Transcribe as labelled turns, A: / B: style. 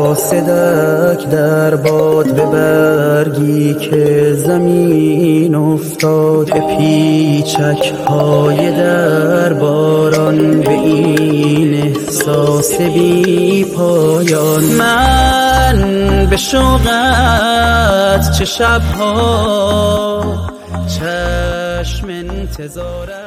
A: قاصدک در باد به برگی که زمین افتاد، به پیچک های در باران، به این احساس بی پایان. من به شوقت چه شبها چشم انتظارم